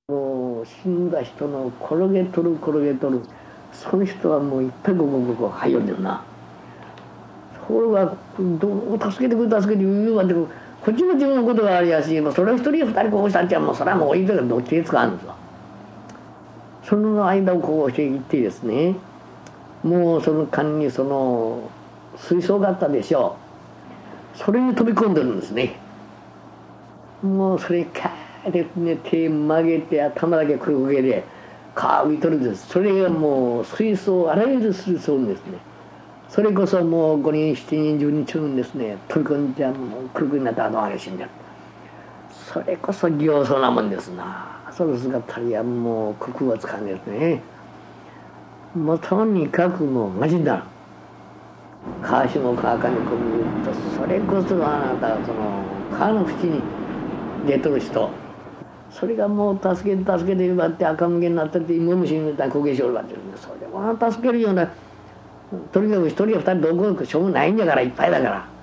もう死んだ人の転げとる転げとる、その人はもういっぱいゴゴゴゴ入るんだよな。それは助けてくれ助けて言うわってこっちも自分のことがありやし、それを一人二人こうしたっちゃもうそれはもういいとかどっちに使うんですわ。その間をこうしていってですね、もうその間にその水槽があったでしょう。それに飛び込んでるんですね。もうそれかーってね、手曲げて頭だけくるくけで浮いとるんです。それがもう水槽、あらゆる水槽にですね、それこそもう5人7人10人中にですね飛び込んじゃもうくるくるになったらあれ死んでる。それこそ形相なもんですな。その姿にはもう工夫はつかんですね。もうとにかくもうマジになる。川下川上こ見ると、それこそあなたその川の縁に出とる人、それがもう助けて助けて言わって赤むげになってて芋虫みたいな焦げしおるわってそれは助けるような、とにかく一人や二人どこ行くしょうもないんだから、いっぱいだから。